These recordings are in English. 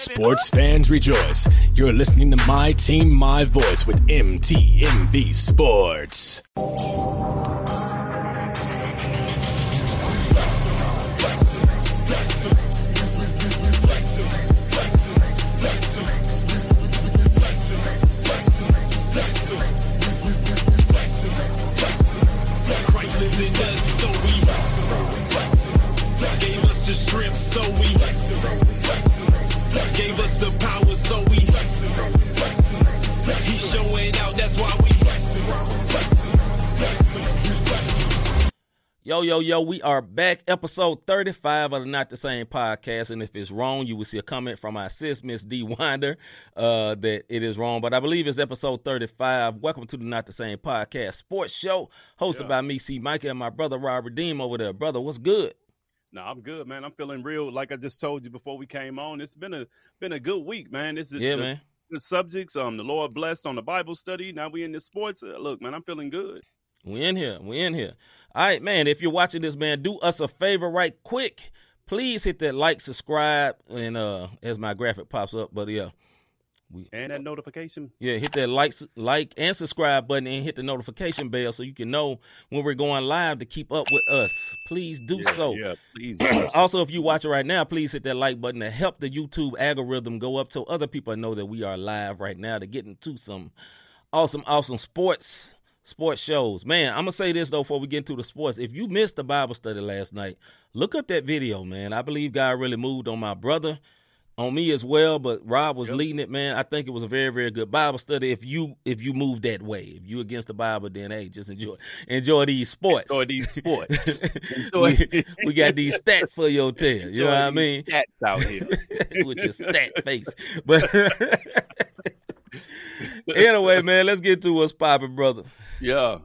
Sports fans rejoice. You're listening to My Team, My Voice with MTMV Sports. Christ lives in us, so we gave us the strength, so we gave us the power, so we he's showing out, that's why we Yo, we are back. Episode 35 of the Not the Same podcast. And if it's wrong, you will see a comment from my sis, Miss D. Winder, that it is wrong. But I believe it's episode 35. Welcome to the Not the Same podcast sports show hosted by me, C. Micah, and my brother, Rob Redeem over there. Brother, what's good? No, I'm good, man. I'm feeling real. Like I just told you before we came on, it's been a good week, man. This is man. The subjects. The Lord blessed on the Bible study. Now we in this sports. Look, man, I'm feeling good. We in here. All right, man, if you're watching this, man, do us a favor right quick. Please hit that like, subscribe, and as my graphic pops up, but yeah. And that notification. Yeah, hit that like and subscribe button and hit the notification bell so you can know when we're going live to keep up with us. Please do so. Yeah, please. Also, if you're watching right now, please hit that like button to help the YouTube algorithm go up so other people know that we are live right now to get into some awesome sports shows. Man, I'm going to say this, though, before we get into the sports. If you missed the Bible study last night, look up that video, man. I believe God really moved on my brother, on me as well, but Rob was leading it, man. I think it was a very, very good Bible study. If you move that way, if you against the Bible, then, hey, just enjoy these sports. Enjoy these sports. we got these stats for your tail. You know what I mean? Stats out here. With your stat face. But anyway, man, let's get to what's popping, brother. Yeah.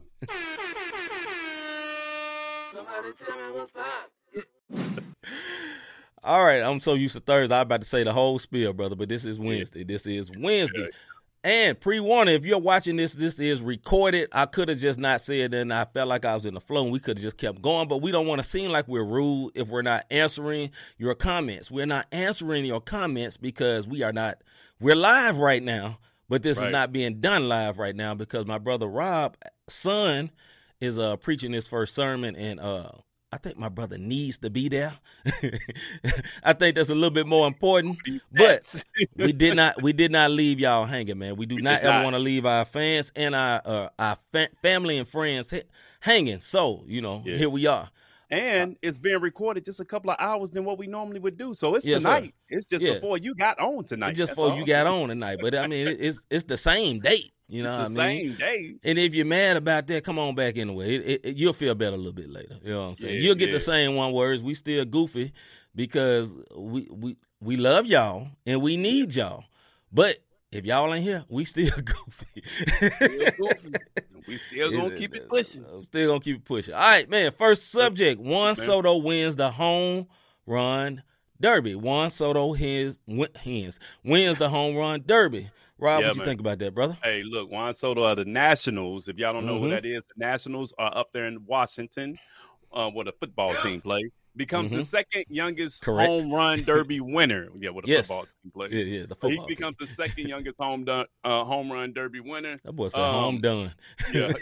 Somebody tell me what's popping. All right, I'm so used to Thursday. I'm about to say the whole spiel, brother, but this is Wednesday. This is Wednesday. And pre-warning, if you're watching this is recorded. I could have just not said it, and I felt like I was in the flow, and we could have just kept going, but we don't want to seem like we're rude if we're not answering your comments. We're not answering your comments because we're live right now, but this is not being done live right now because my brother Rob's son is preaching his first sermon, and I think my brother needs to be there. I think that's a little bit more important. But we did not leave y'all hanging, man. We not ever want to leave our fans and our family and friends hanging. So, here we are. And it's being recorded just a couple of hours than what we normally would do. So it's tonight. Sir. It's just before you got on tonight. It's just before you got on tonight. But I mean, it's the same date. You know it's what I the mean? Same day. And if you're mad about that, come on back anyway. You'll feel better a little bit later. You know what I'm saying? You'll get the same one words. We still goofy because we love y'all and we need y'all. But if y'all ain't here, we still goofy. We still gonna keep it pushing. Still gonna keep it pushing. All right, man. First subject: Juan Soto wins the home run derby. Juan Soto wins the home run derby. Rob, what you think about that, brother? Hey, look, Juan Soto are the Nationals. If y'all don't know who that is, the Nationals are up there in Washington, where the football team play. Becomes the second youngest home run derby winner. Yeah, with a football team play. Yeah, the football He becomes the second youngest home run derby winner. That boy said home done. Yeah.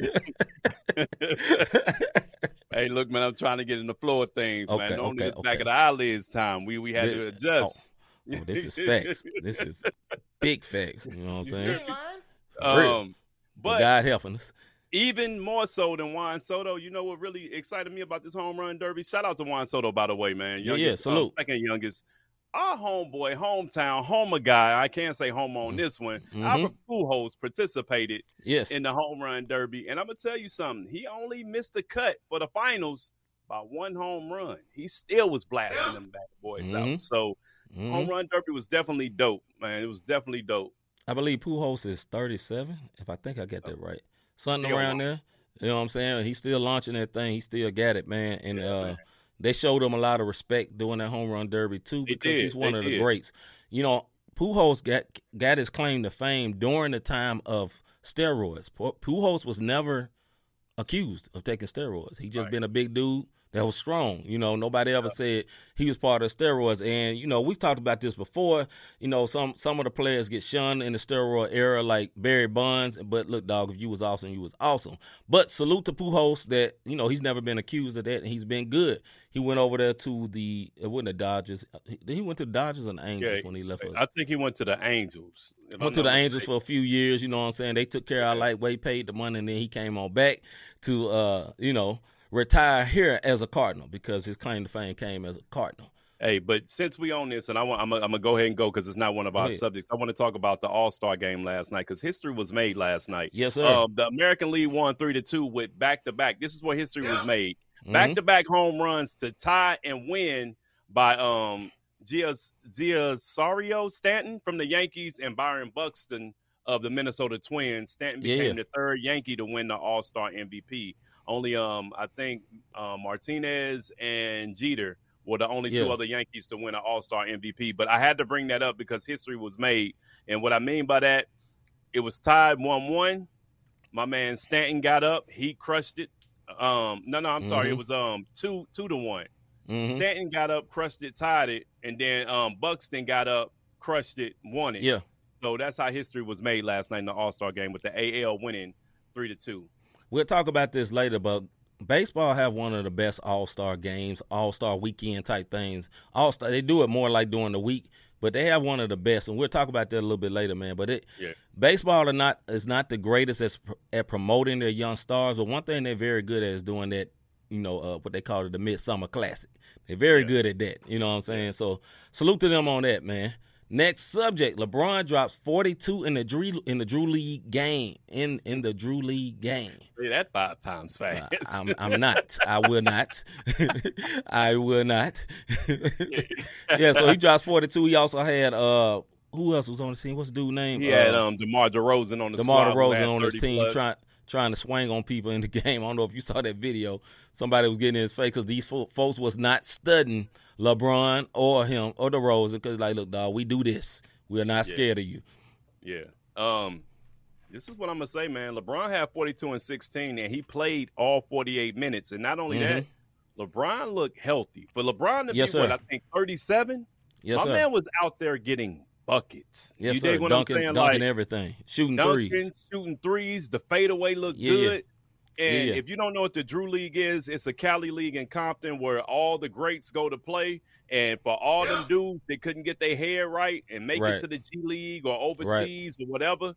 Hey, look, man, I'm trying to get in the flow of things, man. Only this back of the eyelids time. We had to adjust. Oh, this is facts. This is big facts. You know what I'm saying? But God helping us. Even more so than Juan Soto, you know what really excited me about this home run derby? Shout out to Juan Soto, by the way, man. Youngest, salute. Second youngest. Our homeboy, hometown, homer guy, I can't say home on this one. Albert Pujols participated in the home run derby. And I'm going to tell you something. He only missed the cut for the finals by one home run. He still was blasting them bad boys out. So home run derby was definitely dope, man. It was definitely dope. I believe Pujols is 37, if I think I got that right. Something around there. You know what I'm saying? He's still launching that thing. He still got it, man. And they showed him a lot of respect doing that home run derby, too, because he's one of the greats. You know, Pujols got his claim to fame during the time of steroids. Pujols was never accused of taking steroids. He just been a big dude, that was strong. You know, nobody ever said he was part of steroids. And, you know, we've talked about this before. You know, some of the players get shunned in the steroid era, like Barry Bonds. But look, dog, if you was awesome, you was awesome. But salute to Pujols that, you know, he's never been accused of that, and he's been good. He went over there to the Dodgers. He went to the Dodgers and the Angels when he left us. I think he went to the Angels. Went to the Angels for a few years, you know what I'm saying? They took care of our lightweight, paid the money, and then he came on back to, you know, retire here as a Cardinal because his claim to fame came as a Cardinal. Hey, but since we on this, and I'm gonna go ahead and go because it's not one of our subjects. I want to talk about the All-Star game last night because history was made last night. Yes, sir. The American League won 3-2 with back-to-back. This is where history was made. Back-to-back home runs to tie and win by Giancarlo Stanton from the Yankees and Byron Buxton of the Minnesota Twins. Stanton became the third Yankee to win the All-Star MVP. Only, I think Martinez and Jeter were the only two other Yankees to win an All-Star MVP. But I had to bring that up because history was made. And what I mean by that, it was tied 1-1. My man Stanton got up. He crushed it. I'm sorry. It was 2-1. Stanton got up, crushed it, tied it. And then Buxton got up, crushed it, won it. Yeah. So that's how history was made last night in the All-Star game with the AL winning 3-2. We'll talk about this later, but baseball have one of the best All-Star games, All-Star weekend type things. All-Star, they do it more like during the week, but they have one of the best, and we'll talk about that a little bit later, man. But baseball is not the greatest at promoting their young stars, but one thing they're very good at is doing that, you know, what they call it, the Midsummer Classic. They're very good at that, you know what I'm saying? So salute to them on that, man. Next subject, LeBron drops 42 in the Drew League game. In the Drew League game. Say that 5 times fast. I'm not. I will not. I will not. Yeah, so he drops 42. He also had who else was on the team? What's the dude's name? He had DeMar DeRozan on the squad. DeMar DeRozan on his team trying to swing on people in the game. I don't know if you saw that video. Somebody was getting in his face because these folks was not studying LeBron or him or DeRozan because, like, look, dog, we do this. We are not scared of you. Yeah. This is what I'm going to say, man. LeBron had 42 and 16, and he played all 48 minutes. And not only that, LeBron looked healthy. For Lebron to be, I think, 37, my man was out there getting buckets. Yes, you sir. dig what I'm saying? Dunking everything. Shooting threes. The fadeaway looked good. And if you don't know what the Drew League is, it's a Cali league in Compton where all the greats go to play. And for all them dudes that couldn't get their hair right and make it to the G League or overseas or whatever,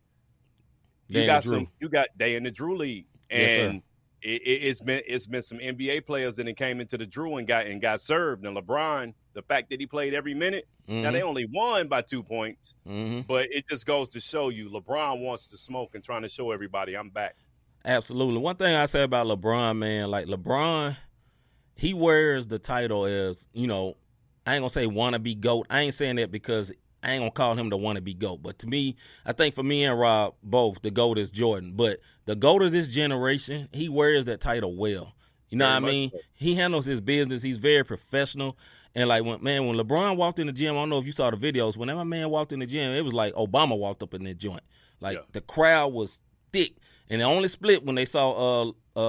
you got they in the Drew League. And it's been some NBA players that came into the Drew and got served. And LeBron, the fact that he played every minute, now they only won by 2 points, but it just goes to show you LeBron wants to smoke and trying to show everybody I'm back. Absolutely. One thing I say about LeBron, man, like LeBron, he wears the title as, you know, I ain't going to say wannabe GOAT. I ain't saying that because I ain't going to call him the wannabe GOAT. But to me, I think for me and Rob both, the GOAT is Jordan. But the GOAT of this generation, he wears that title well. You know what I mean? So. He handles his business. He's very professional. And, like, when LeBron walked in the gym, I don't know if you saw the videos. When that man walked in the gym, it was like Obama walked up in that joint. Like, the crowd was thick. And it only split when they saw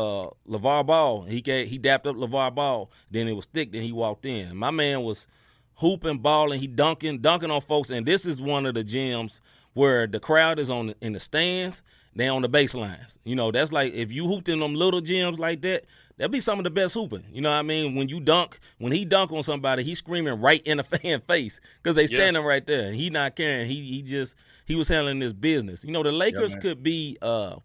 LeVar Ball. He dapped up LeVar Ball. Then it was thick. Then he walked in. And my man was hooping, balling. He dunking on folks. And this is one of the gyms where the crowd is in the stands. They on the baselines. You know, that's like if you hooped in them little gyms like that, that'd be some of the best hooping. You know what I mean? When he dunk on somebody, he's screaming right in the fan face because they standing right there. He not caring. He was handling his business. You know, the Lakers could be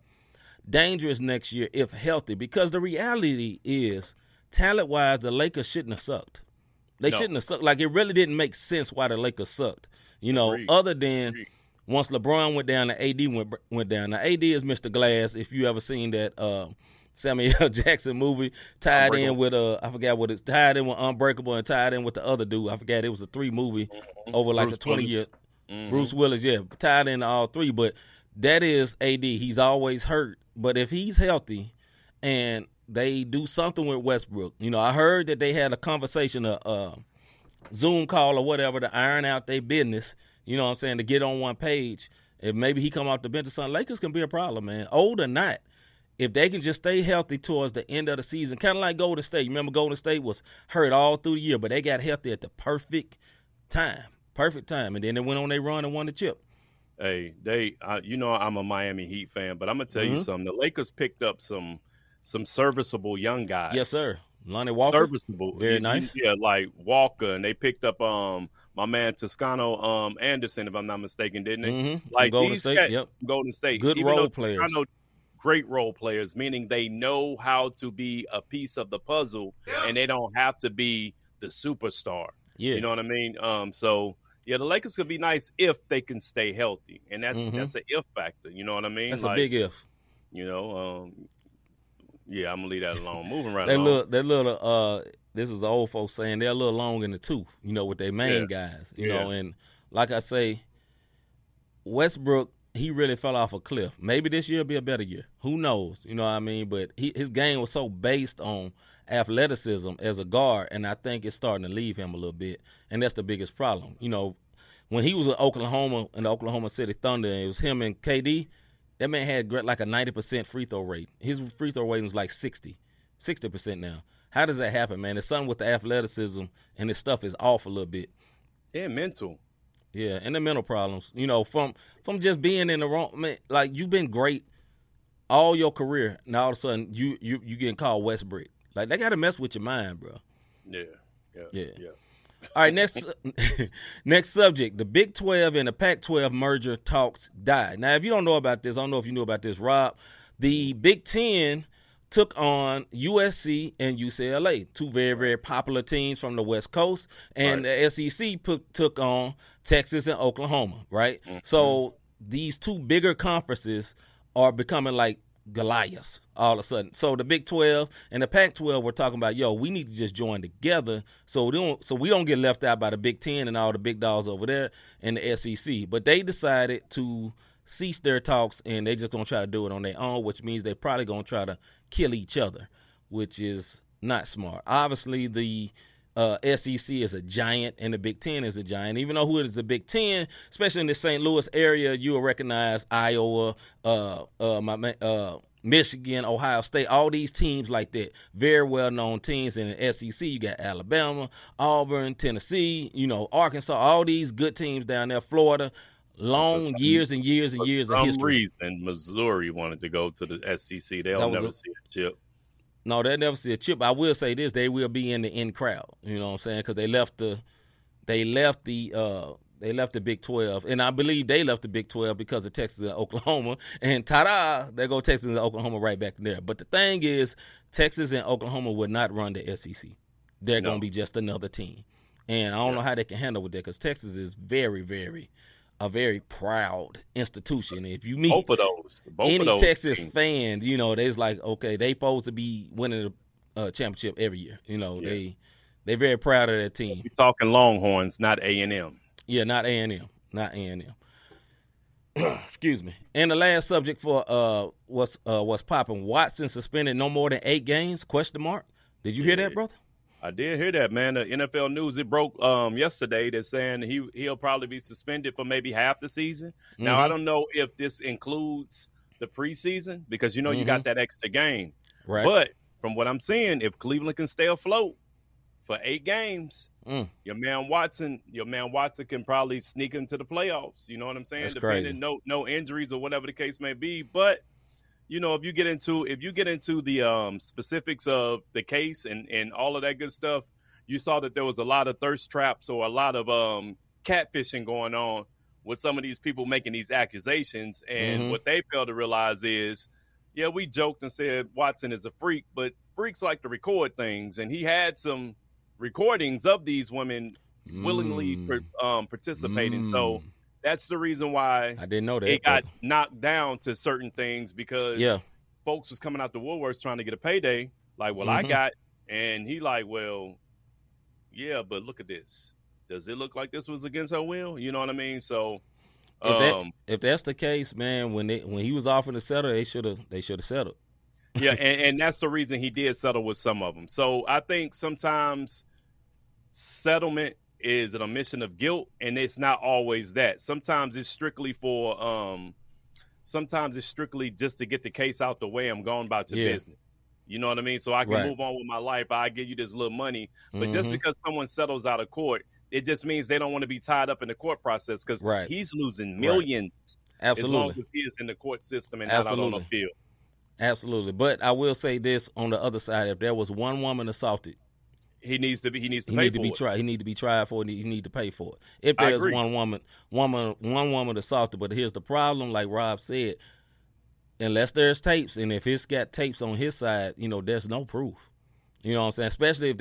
dangerous next year if healthy because the reality is, talent-wise, the Lakers shouldn't have sucked. They shouldn't have sucked. Like, it really didn't make sense why the Lakers sucked. You know, other than once LeBron went down, the AD went down. Now, AD is Mr. Glass. If you ever seen that Samuel L. Jackson movie, tied in with I forgot what it's tied in with Unbreakable and tied in with the other dude. I forgot, it was a 3 movie over like Bruce a 20 year. Bruce Willis, tied in all 3. But that is AD. He's always hurt. But if he's healthy and they do something with Westbrook, you know, I heard that they had a conversation, a Zoom call or whatever to iron out their business, you know what I'm saying, to get on one page. If maybe he come off the bench or something, Lakers can be a problem, man. Old or not, if they can just stay healthy towards the end of the season, kind of like Golden State. You remember Golden State was hurt all through the year, but they got healthy at the perfect time, and then they went on their run and won the chip. Hey, I'm a Miami Heat fan, but I'm gonna tell you something. The Lakers picked up some serviceable young guys. Yes, sir. Lonnie Walker, serviceable, very nice. Yeah, like Walker, and they picked up my man Toscano Anderson, if I'm not mistaken, didn't they? Mm-hmm. Like Golden State, Golden State, good even role players. Toscano, great role players, meaning they know how to be a piece of the puzzle, and they don't have to be the superstar. Yeah, you know what I mean. So yeah, the Lakers could be nice if they can stay healthy, and that's an if factor. You know what I mean? That's a big if. You know, yeah, I'm gonna leave that alone. Moving right along. That little this is old folks saying they're a little long in the tooth, you know, with their main guys, you know, and like I say, Westbrook, he really fell off a cliff. Maybe this year will be a better year. Who knows? You know what I mean? But his game was so based on athleticism as a guard, and I think it's starting to leave him a little bit, and that's the biggest problem. You know, when he was with Oklahoma and the Oklahoma City Thunder, and it was him and KD, that man had like a 90% free throw rate. His free throw rate was like 60% now. How does that happen, man? It's something with the athleticism, and his stuff is off a little bit. Yeah, mental. Yeah, and the mental problems. You know, from just being in the wrong, man, like you've been great all your career. Now all of a sudden you getting called Westbrook. Like they gotta mess with your mind, bro. Yeah. All right, next subject. The Big 12 and the Pac-12 merger talks died. Now, if you don't know about this, I don't know if you knew about this, Rob. The Big 10 took on USC and UCLA, two very, very popular teams from the West Coast, and the SEC took on Texas and Oklahoma, right? Mm-hmm. So these two bigger conferences are becoming like Goliaths all of a sudden. So the Big 12 and the Pac-12 were talking about, we need to just join together so we don't get left out by the Big 10 and all the big dogs over there in the SEC. But they decided to cease their talks, and they just going to try to do it on their own, which means they're probably going to try to kill each other, which is not smart. Obviously, the SEC is a giant, and the Big Ten is a giant. Even though who is the Big Ten, especially in the St. Louis area, you will recognize Iowa, Michigan, Ohio State, all these teams like that, very well-known teams. In the SEC, you got Alabama, Auburn, Tennessee, Arkansas, all these good teams down there, Florida. Long years and years and years of history. For some reason, Missouri wanted to go to the SEC. They'll never see a chip. No, they'll never see a chip. I will say this: they will be in the in crowd. You know what I'm saying? Because they left the Big 12, and I believe they left the Big 12 because of Texas and Oklahoma. And ta-da, there go Texas and Oklahoma right back there. But the thing is, Texas and Oklahoma would not run the SEC. They're going to be just another team, and I don't know how they can handle with that because Texas is very, very. A very proud institution. If you meet both any of those Texas teams. fan, they's like, okay, they supposed to be winning a championship every year. They're very proud of their team. We're talking Longhorns, not A&M. Yeah, not A&M. Not A&M. Excuse me. And the last subject for what's popping, Watson suspended no more than 8 games, ? Did you hear that, brother? I did hear that, man. The NFL News, it broke yesterday. They're saying he'll probably be suspended for maybe half the season. Mm-hmm. Now, I don't know if this includes the preseason because, you got that extra game. Right. But from what I'm seeing, if Cleveland can stay afloat for 8 games, your man Watson can probably sneak into the playoffs. You know what I'm saying? That's Depending, crazy. no injuries or whatever the case may be. But if you get into the specifics of the case and all of that good stuff, you saw that there was a lot of thirst traps or a lot of catfishing going on with some of these people making these accusations. And what they fail to realize is, we joked and said Watson is a freak, but freaks like to record things. And he had some recordings of these women willingly participating. So that's the reason why I didn't know that it got knocked down to certain things because folks was coming out the woodworks trying to get a payday. Like, I got, and he like, well, yeah, but look at this. Does it look like this was against her will? You know what I mean? So, if that's the case, man, when he was offering to settle, they should have settled. Yeah, and that's the reason he did settle with some of them. So I think sometimes settlement is an admission of guilt, and it's not always that. Sometimes it's strictly for sometimes it's strictly just to get the case out the way. I'm going about your business. You know what I mean? So I can move on with my life. I give you this little money. But just because someone settles out of court, it just means they don't want to be tied up in the court process because he's losing millions as long as he is in the court system and not out on the field. Absolutely. But I will say this on the other side. If there was one woman assaulted, he needs to pay for it. He need to be tried for it. He need to pay for it. If there's one woman assaulted, but here's the problem, like Rob said, unless there's tapes, and if it's got tapes on his side, there's no proof. You know what I'm saying? Especially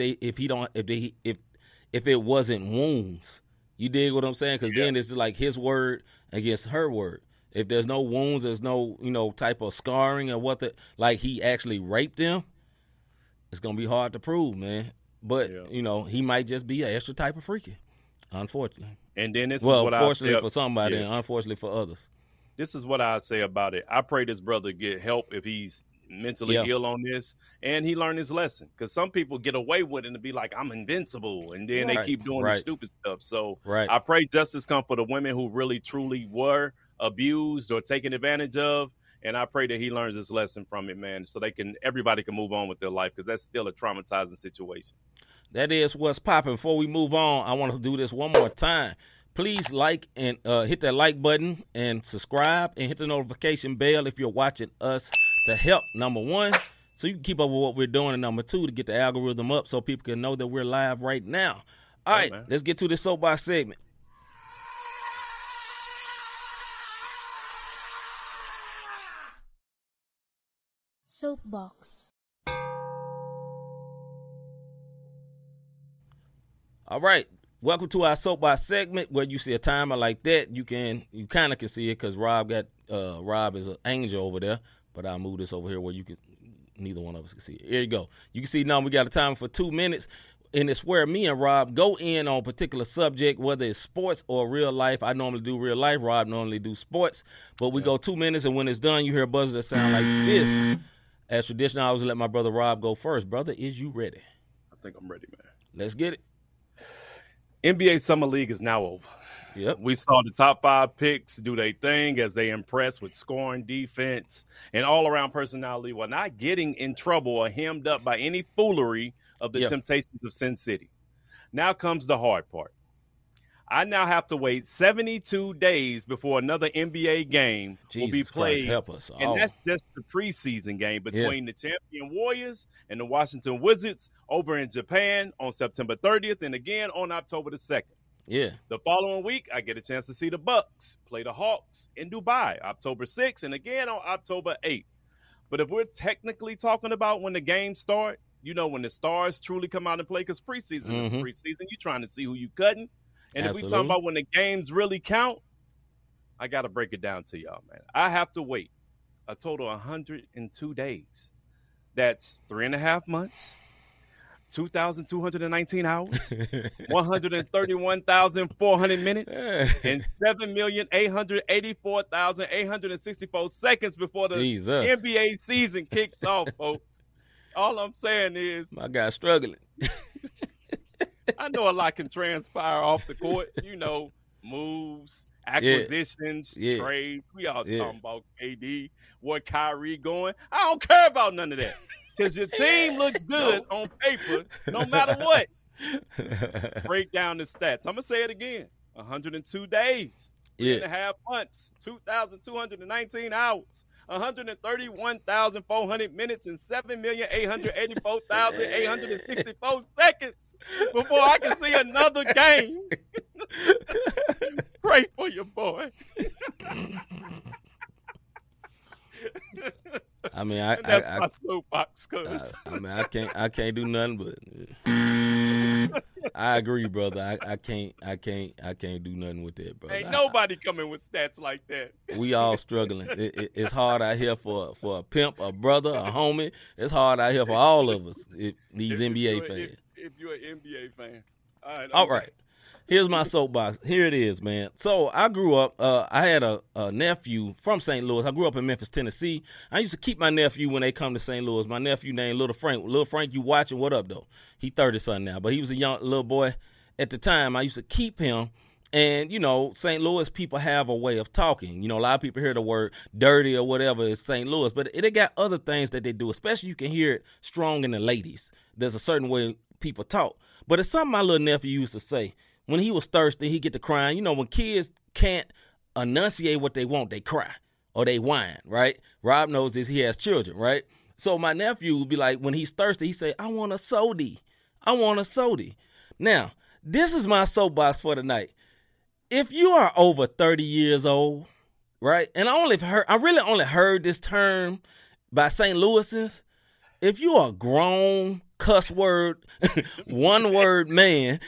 if it wasn't wounds. You dig what I'm saying? Because then it's like his word against her word. If there's no wounds, there's no type of scarring or like he actually raped them, it's gonna be hard to prove, man. But he might just be an extra type of freaky, unfortunately. And then fortunately for somebody, and unfortunately for others. This is what I say about it. I pray this brother get help if he's mentally ill on this, and he learned his lesson. Because some people get away with it and be like, "I'm invincible," and then they keep doing the stupid stuff. So I pray justice come for the women who really truly were abused or taken advantage of. And I pray that he learns his lesson from it, man, so everybody can move on with their life, because that's still a traumatizing situation. That is what's popping. Before we move on, I want to do this one more time. Please like and hit that like button and subscribe and hit the notification bell if you're watching us to help, number one, so you can keep up with what we're doing, and number two, to get the algorithm up so people can know that we're live right now. All right, let's get to this soapbox segment. Soapbox. All right. Welcome to our soapbox segment where you see a timer like that. You kind of can see it because Rob is an angel over there, but I'll move this over here where neither one of us can see it. Here you go. You can see now we got a timer for 2 minutes, and it's where me and Rob go in on a particular subject, whether it's sports or real life. I normally do real life. Rob normally do sports, but we go 2 minutes, and when it's done, you hear a buzzer that sound like this. As traditional, I always let my brother Rob go first. Brother, is you ready? I think I'm ready, man. Let's get it. NBA Summer League is now over. Yep. We saw the top 5 picks do their thing as they impress with scoring, defense, and all-around personality while not getting in trouble or hemmed up by any foolery of the temptations of Sin City. Now comes the hard part. I now have to wait 72 days before another NBA game will be played. Christ, help us. And that's just the preseason game between the champion Warriors and the Washington Wizards over in Japan on September 30th and again on October the 2nd. Yeah. The following week, I get a chance to see the Bucks play the Hawks in Dubai, October 6th, and again on October 8th. But if we're technically talking about when the games start, when the stars truly come out and play, because preseason is preseason, you're trying to see who you cutting. And if we talk about when the games really count, I got to break it down to y'all, man. I have to wait a total of 102 days. That's 3.5 months, 2,219 hours, 131,400 minutes, and 7,884,864 seconds before the NBA season kicks off, folks. All I'm saying is, my guy's struggling. I know a lot can transpire off the court, moves, acquisitions, trades. We all talking about KD, where Kyrie going. I don't care about none of that because your team looks good on paper no matter what. Break down the stats. I'm going to say it again. 102 days, 3.5 months, 2,219 hours, 131,400 minutes, and 7,884,864 seconds before I can see another game. Pray for your boy. I mean, that's my soapbox, cuz. I can't do nothing but. I agree, brother. I can't do nothing with that, brother. Ain't nobody coming with stats like that. We all struggling. It's hard out here for a pimp, a brother, a homie. It's hard out here for all of us. These NBA fans. If you're an NBA fan, all right. Here's my soapbox. Here it is, man. So I grew up. I had a nephew from St. Louis. I grew up in Memphis, Tennessee. I used to keep my nephew when they come to St. Louis. My nephew named Little Frank. Little Frank, you watching? What up, though? He 30-something now, but he was a young little boy at the time. I used to keep him And, St. Louis people have a way of talking. A lot of people hear the word dirty or whatever is St. Louis, but it got other things that they do, especially you can hear it strong in the ladies. There's a certain way people talk. But it's something my little nephew used to say. When he was thirsty, he'd get to crying. When kids can't enunciate what they want, they cry or they whine, right? Rob knows this. He has children, right? So my nephew would be like, when he's thirsty, he say, I want a sody. I want a sody. Now, this is my soapbox for the night. If you are over 30 years old, right, and I really only heard this term by St. Louisans. If you are a grown, cuss word, one word man,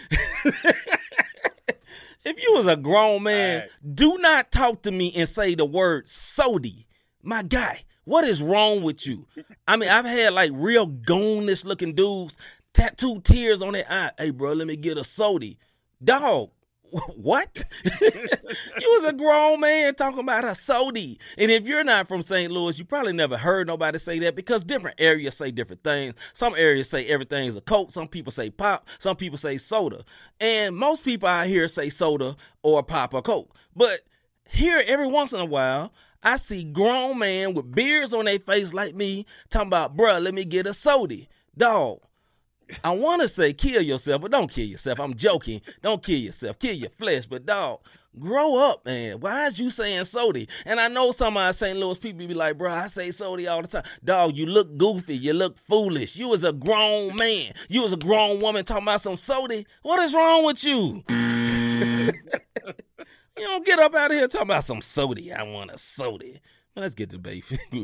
if you was a grown man, do not talk to me and say the word sody. My guy, what is wrong with you? I mean, I've had like real goonish looking dudes, tattooed tears on their eye. Hey, bro, let me get a sody. Dog. What? You was a grown man talking about a sody. And if you're not from St. Louis, you probably never heard nobody say that because different areas say different things. Some areas say everything's a Coke. Some people say pop. Some people say soda. And most people out here say soda or pop or Coke. But here, every once in a while, I see grown men with beards on their face like me talking about, bruh, let me get a sody. Dog. I want to say kill yourself, but don't kill yourself. I'm joking. Don't kill yourself. Kill your flesh. But, dog, grow up, man. Why is you saying sody? And I know some of our St. Louis people be like, bro, I say sody all the time. Dog, you look goofy. You look foolish. You was a grown man. You was a grown woman talking about some sody. What is wrong with you? You don't get up out of here talking about some sody. I want a sody. Man, let's get to Bayfield.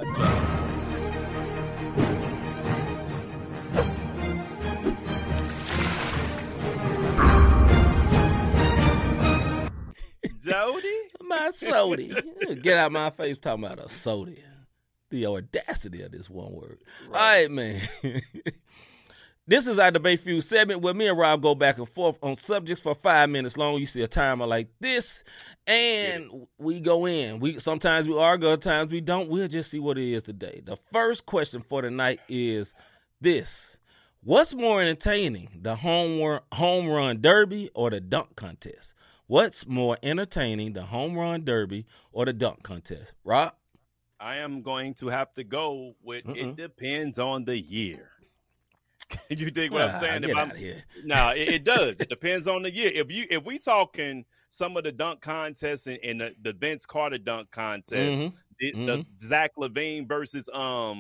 Jody? My sody. Get out my face talking about a sody. The audacity of this one word. Right. All right, man. This is our Debate Feud segment where me and Rob go back and forth on subjects for 5 minutes long. You see a timer like this, and we go in. Sometimes we argue, other times we don't. We'll just see what it is today. The first question for the night is this. What's more entertaining, the home run derby or the dunk contest? What's more entertaining, the home run derby or the dunk contest? Rob? I am going to have to go with it depends on the year. You dig what I'm saying? Get out of here. No, it does. It depends on the year. If we talking some of the dunk contests and the Vince Carter dunk contest, the Zach LaVine versus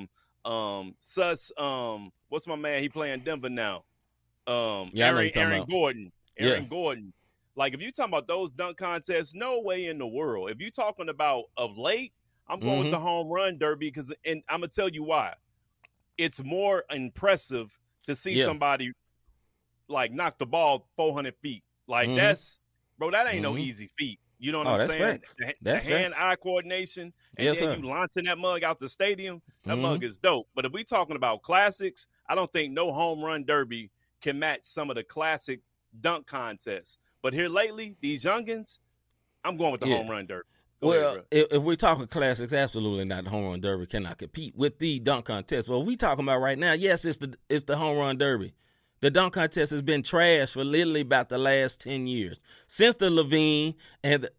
what's my man? He playing Denver now. Aaron Gordon. Gordon. Like, if you're talking about those dunk contests, no way in the world. If you're talking about of late, I'm going with the home run derby and I'm going to tell you why. It's more impressive to see somebody, like, knock the ball 400 feet. Like, that ain't no easy feat. You know what I'm saying? The hand-eye coordination, and then you launching that mug out the stadium, that mug is dope. But if we talking about classics, I don't think no home run derby can match some of the classic dunk contests. But here lately, these youngins, I'm going with the home run derby. Go ahead, if we're talking classics, absolutely not. The home run derby cannot compete with the dunk contest. But we talking about right now, yes, it's the home run derby. The dunk contest has been trashed for literally about the last 10 years. Since the LaVine and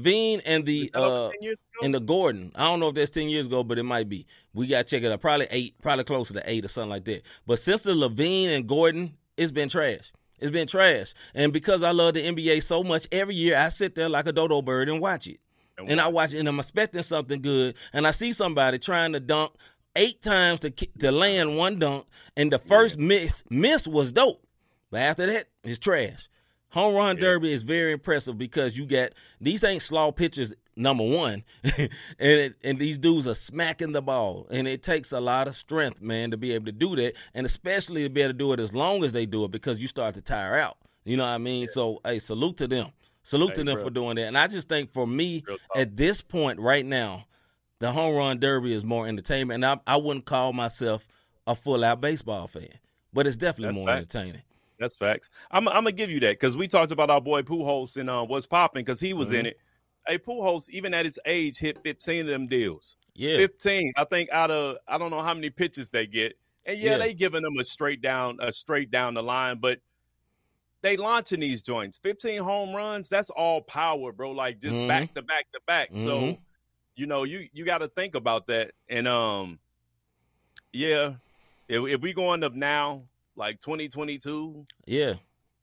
the Gordon. I don't know if that's 10 years ago, but it might be. We got to check it out. Probably 8, probably closer to 8 or something like that. But since the LaVine and Gordon, it's been trash. It's been trash. And because I love the NBA so much, every year I sit there like a dodo bird and watch it. And I watch it, and I'm expecting something good. And I see somebody trying to dunk 8 times to land one dunk, and the first miss was dope. But after that, it's trash. Home run derby is very impressive because you got these ain't slaw pitchers, number one, and these dudes are smacking the ball, and it takes a lot of strength, man, to be able to do that, and especially to be able to do it as long as they do it because you start to tire out. You know what I mean? Yeah. So, hey, salute to them. Salute to them for doing that. And I just think for me, at this point right now, the home run derby is more entertainment. And I wouldn't call myself a full-out baseball fan, but it's definitely more entertaining. That's facts. I'm going to give you that because we talked about our boy Pujols and What's Popping because he was in it. Hey, Pujols, even at his age, hit 15 of them deals. Yeah. 15. I think out of I don't know how many pitches they get. And, they giving them a straight down the line. But they launching these joints. 15 home runs, that's all power, bro. Like just back to back to back. So, you know, you got to think about that. And yeah, if we going up now, like 2022, yeah,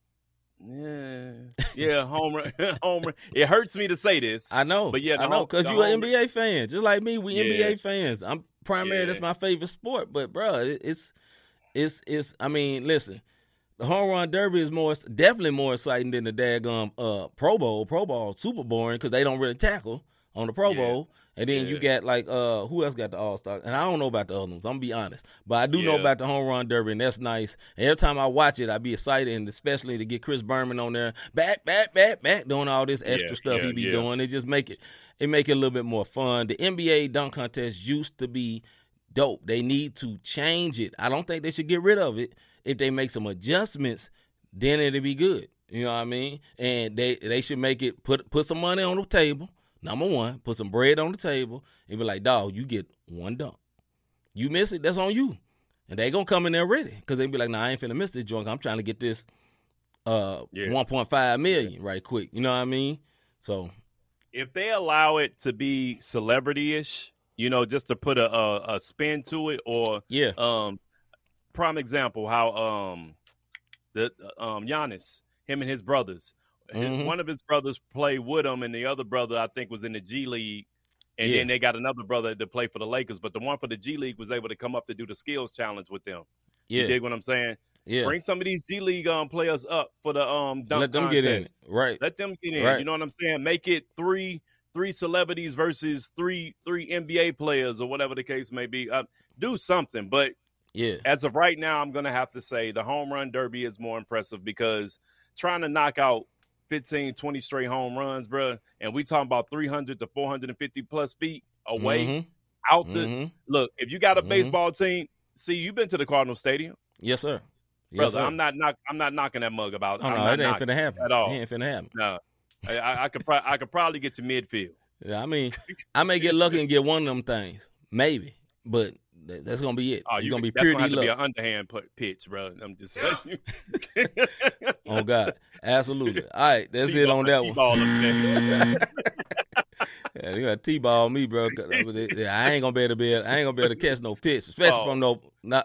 home run. It hurts me to say this. I know, but yeah, I know, because you're an NBA fan, just like me. We NBA fans. I'm primarily that's my favorite sport. But bro, it's. I mean, listen, the home run derby is definitely more exciting than the daggum Pro Bowl. Pro Bowl super boring because they don't really tackle on the Pro Bowl. And then you got like who else got the All-Star? And I don't know about the other ones. I'm gonna be honest, but I do know about the home run derby, and that's nice. And every time I watch it, I be excited, and especially to get Chris Berman on there, back, doing all this extra stuff he be doing. It just make it a little bit more fun. The NBA dunk contest used to be dope. They need to change it. I don't think they should get rid of it. If they make some adjustments, then it'll be good. You know what I mean? And they should make it put some money on the table. Number one, put some bread on the table and be like, dog, you get one dunk. You miss it, that's on you. And they going to come in there ready because they be like, nah, I ain't finna miss this joint. I'm trying to get this 1.5 million right quick. You know what I mean? So if they allow it to be celebrity-ish, you know, just to put a spin to it, or prime example, how Giannis, him and his brothers, one of his brothers played with him, and the other brother I think was in the G League, and then they got another brother to play for the Lakers, but the one for the G League was able to come up to do the skills challenge with them. You dig what I'm saying? Yeah. Bring some of these G League players up for the dunk Let them contest. get in, right? Let them get in. Right. You know what I'm saying? Make it three celebrities versus three NBA players or whatever the case may be. Do something. But as of right now, I'm going to have to say the home run derby is more impressive because trying to knock out 15, 20 straight home runs, bro, and we talking about 300 to 450 plus feet away out the – look, if you got a baseball team, see, you've been to the Cardinal Stadium. Yes, sir. Brother, I'm not knocking that mug about. Oh, no, it ain't finna happen at all. It ain't finna happen. No. I could probably get to midfield. Yeah, I mean, I may get lucky and get one of them things, maybe, but that's gonna be it. It's gonna be pure luck. That's gonna have to be an underhand pitch, bro. I'm just saying. Oh God, absolutely. All right, that's it on that one. Yeah, you got T-ball me, bro. I ain't gonna be able to catch no pitch, especially from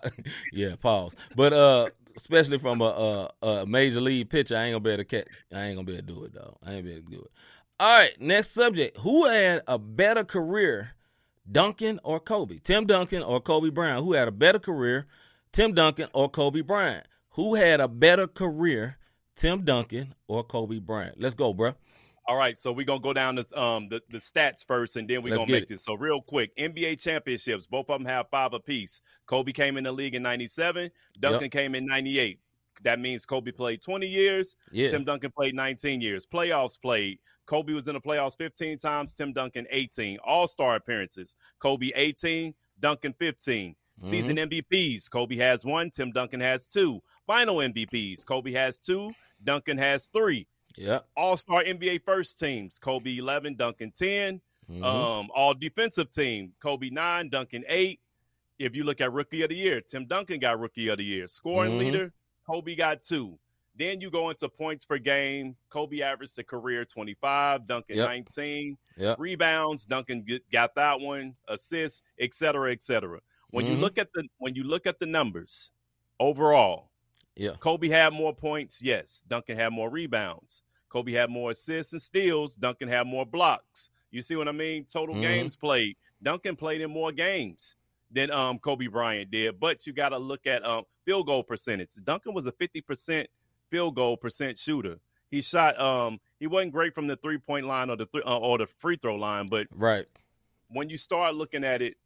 pause. But especially from a major league pitcher, I ain't gonna be able to catch. I ain't gonna be able to do it, dog. I ain't be able to do it. All right, next subject. Who had a better career, Duncan or Kobe? Tim Duncan or Kobe Bryant? Who had a better career, Tim Duncan or Kobe Bryant? Who had a better career, Tim Duncan or Kobe Bryant? Let's go, bro. All right, so we're going to go down to the stats first, and then we're going to make this. So real quick, NBA championships, both of them have 5 apiece. Kobe came in the league in 97. Duncan came in 98. That means Kobe played 20 years. Yeah. Tim Duncan played 19 years. Playoffs played. Kobe was in the playoffs 15 times. Tim Duncan 18. All-star appearances. Kobe 18. Duncan 15. Season MVPs. Kobe has 1. Tim Duncan has 2. Final MVPs. Kobe has 2. Duncan has 3. Yeah. All-star NBA first teams. Kobe 11. Duncan 10. All defensive team. Kobe 9. Duncan 8. If you look at Rookie of the Year, Tim Duncan got Rookie of the Year. Scoring leader. Kobe got 2. Then you go into points per game. Kobe averaged a career 25, Duncan 19. Rebounds, Duncan got that one. Assists, et cetera, et cetera. When you look at the numbers overall, Kobe had more points. Yes, Duncan had more rebounds. Kobe had more assists and steals. Duncan had more blocks. You see what I mean? Total games played. Duncan played in more games than Kobe Bryant did. But you got to look at field goal percentage. Duncan was a 50% field goal percent shooter. He shot he wasn't great from the 3-point line or the free throw line, but when you start looking at it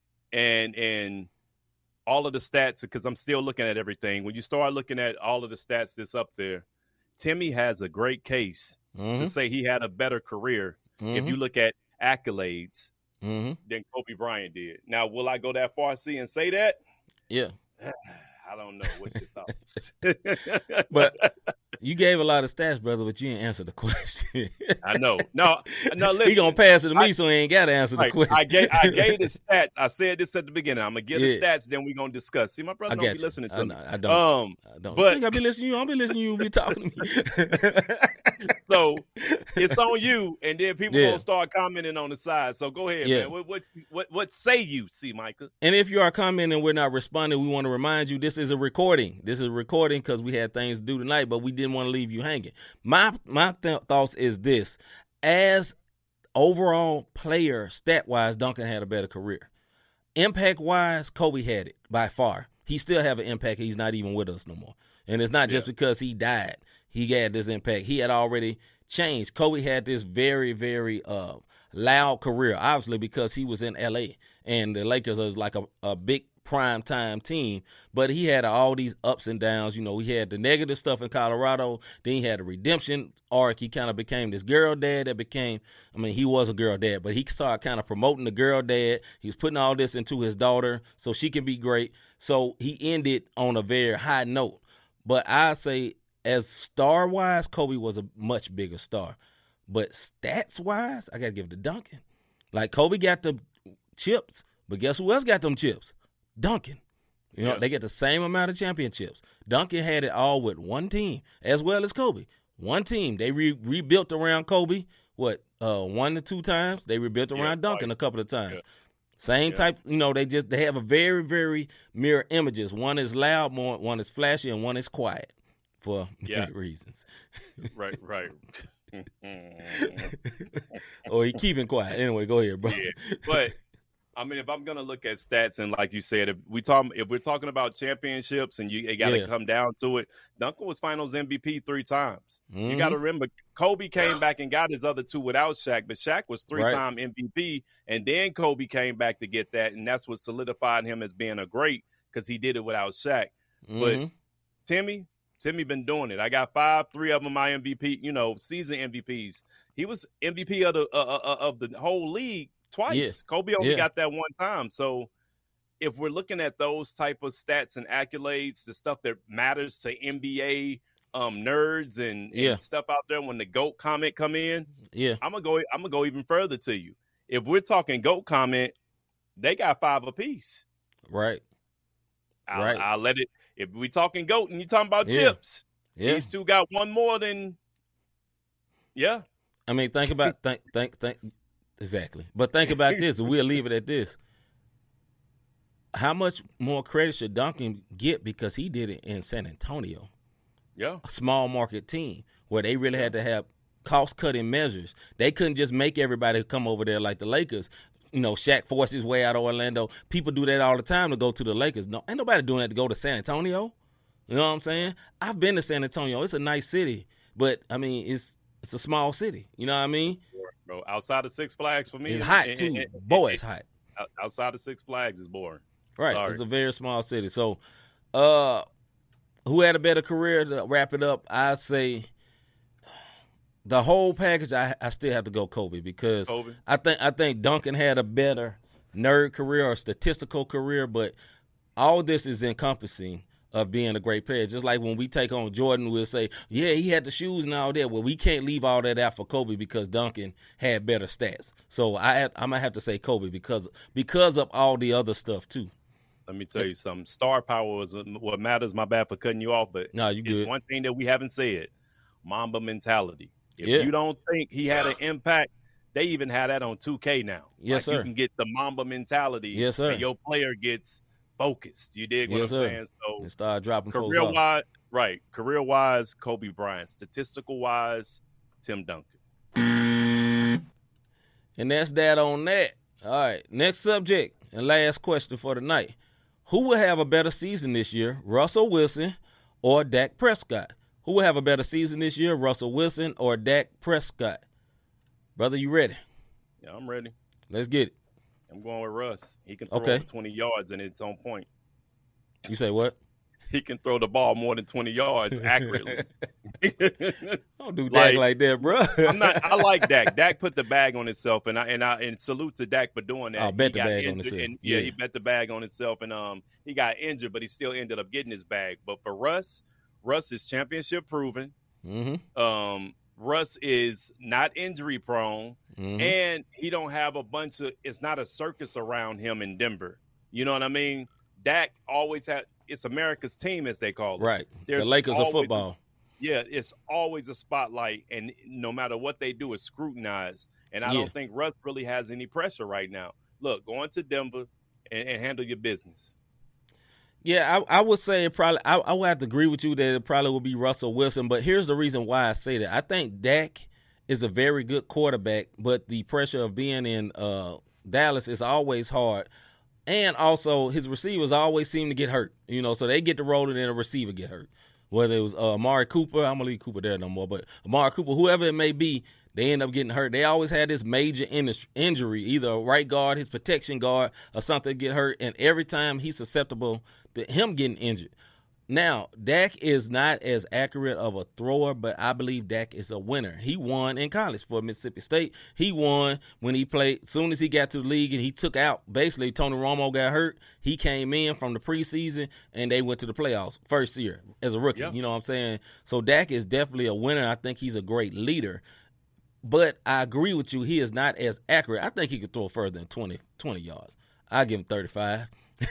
and all of the stats, because I'm still looking at everything, when you start looking at all of the stats that's up there, Timmy has a great case to say he had a better career if you look at accolades than Kobe Bryant did. Now, will I go that far, and say that? Yeah. I don't know. What's your thoughts? But You gave a lot of stats, brother, but you didn't answer the question. I know. No, listen. He gonna pass it to me, so he ain't got to answer the question. I gave the stats. I said this at the beginning. I'm gonna give the stats, then we're gonna discuss. See, my brother don't be listening to me. I don't. But I think I be listening to you. I'll be listening to you. Be talking to me. So it's on you, and then people gonna start commenting on the side. So go ahead, man. What say you, C. Micah? And if you are commenting and we're not responding, we want to remind you this is a recording. This is a recording because we had things to do tonight, but we didn't want to leave you hanging. My thoughts is this: as overall player, stat wise, Duncan had a better career. Impact wise, Kobe had it by far. He still have an impact. He's not even with us no more, and it's not just because he died. He had this impact. He had already changed. Kobe had this very, very loud career, obviously because he was in L.A. and the Lakers was like a big prime time team. But he had all these ups and downs. You know, he had the negative stuff in Colorado. Then he had a redemption arc. He kind of became this girl dad that became, he was a girl dad, but he started kind of promoting the girl dad. He was putting all this into his daughter so she can be great. So he ended on a very high note. But I say, as star-wise, Kobe was a much bigger star. But stats-wise, I got to give it to Duncan. Like, Kobe got the chips, but guess who else got them chips? Duncan. You know, they get the same amount of championships. Duncan had it all with one team, as well as Kobe. One team. They rebuilt around Kobe, 1 to 2 times? They rebuilt around Duncan a couple of times. Yeah. Same type, they have a very, very mirror images. One is loud, one is flashy, and one is quiet. For many reasons. Right. Or he keeping quiet. Anyway, go ahead, bro. Yeah. But if I'm gonna look at stats and like you said, if we're talking about championships and it gotta come down to it, Duncan was finals MVP 3 times. Mm-hmm. You gotta remember Kobe came back and got his other 2 without Shaq, but Shaq was 3-time MVP, and then Kobe came back to get that, and that's what solidified him as being a great because he did it without Shaq. Mm-hmm. But Timmy been doing it. I got 3 of them my MVP, season MVPs. He was MVP of the whole league twice. Yeah. Kobe only got that 1 time. So if we're looking at those type of stats and accolades, the stuff that matters to NBA nerds and stuff out there when the GOAT comment come in, I'm gonna go even further to you. If we're talking GOAT comment, they got 5 apiece. Right. I'll let it. If we talking GOAT and you talking about chips, these 2 got 1 more than. Yeah. Think about exactly. But think about this, and we'll leave it at this. How much more credit should Duncan get because he did it in San Antonio? Yeah. A small market team where they really had to have cost-cutting measures. They couldn't just make everybody come over there like the Lakers. Shaq forced his way out of Orlando. People do that all the time to go to the Lakers. No, ain't nobody doing that to go to San Antonio. You know what I'm saying? I've been to San Antonio. It's a nice city, but it's a small city. You know what I mean? Bro, outside of Six Flags for me, it's hot too. Boy, it's hot. Outside of Six Flags is boring. Right, Sorry. It's a very small city. So, who had a better career? To wrap it up, I say. The whole package, I still have to go Kobe because I think Duncan had a better nerd career or statistical career, but all this is encompassing of being a great player. Just like when we take on Jordan, we'll say, he had the shoes and all that. Well, we can't leave all that out for Kobe because Duncan had better stats. So I might have to say Kobe because of all the other stuff too. Let me tell you something. Star power is what matters. My bad for cutting you off, but it's one thing that we haven't said: Mamba mentality. If you don't think he had an impact, they even have that on 2K now. Yes, sir. You can get the Mamba mentality. Yes, sir. And your player gets focused. You dig what I'm saying? So start dropping career-wise, right. Career-wise, Kobe Bryant. Statistical-wise, Tim Duncan. And that's that on that. All right. Next subject and last question for the night. Who will have a better season this year, Russell Wilson or Dak Prescott? Who will have a better season this year, Russell Wilson or Dak Prescott? Brother, you ready? Yeah, I'm ready. Let's get it. I'm going with Russ. He can throw over 20 yards, and it's on point. You say what? He can throw the ball more than 20 yards accurately. Don't do Dak like that, bro. I like Dak. Dak put the bag on himself, and salute to Dak for doing that. I'll bet the bag on himself. He bet the bag on himself, and he got injured, but he still ended up getting his bag. But for Russ is championship proven. Mm-hmm. Russ is not injury prone, and he don't have a bunch of. It's not a circus around him in Denver. You know what I mean? Dak always had. It's America's team, as they call it. Right. The Lakers of football. Yeah, it's always a spotlight, and no matter what they do, it's scrutinized. And I don't think Russ really has any pressure right now. Look, go into Denver and handle your business. Yeah, I would say it probably. I would have to agree with you that it probably would be Russell Wilson. But here's the reason why I say that. I think Dak is a very good quarterback, but the pressure of being in Dallas is always hard. And also, his receivers always seem to get hurt. You know, so they get to roll and then a receiver get hurt. Whether it was Amari Cooper, I'm going to leave Cooper there no more, but Amari Cooper, whoever it may be, they end up getting hurt. They always had this major injury, either a right guard, his protection guard, or something get hurt, and every time he's susceptible to him getting injured. Now, Dak is not as accurate of a thrower, but I believe Dak is a winner. He won in college for Mississippi State. He won when he played. As soon as he got to the league and he took out, basically, Tony Romo got hurt. He came in from the preseason, and they went to the playoffs first year as a rookie. Yeah. You know what I'm saying? So Dak is definitely a winner. I think he's a great leader. But I agree with you. He is not as accurate. I think he could throw further than 20 yards. I'll give him 35.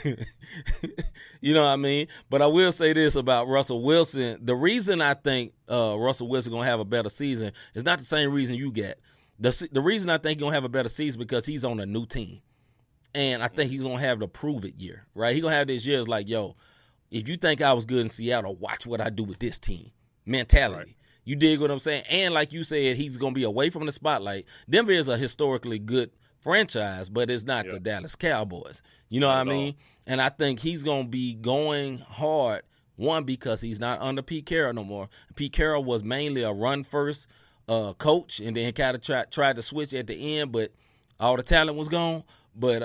You know what I mean? But I will say this about Russell Wilson. The reason I think Russell Wilson going to have a better season is not the same reason you get. The reason I think he's going to have a better season because he's on a new team. And I think he's going to have the prove it year, right? He's going to have this year. It's like, yo, if you think I was good in Seattle, watch what I do with this team. Mentality. Right. You dig what I'm saying? And like you said, he's going to be away from the spotlight. Denver is a historically good franchise, but it's not the Dallas Cowboys. You know what I mean? And I think he's going to be going hard, one, because he's not under Pete Carroll no more. Pete Carroll was mainly a run-first coach, and then kind of tried to switch at the end, but all the talent was gone. But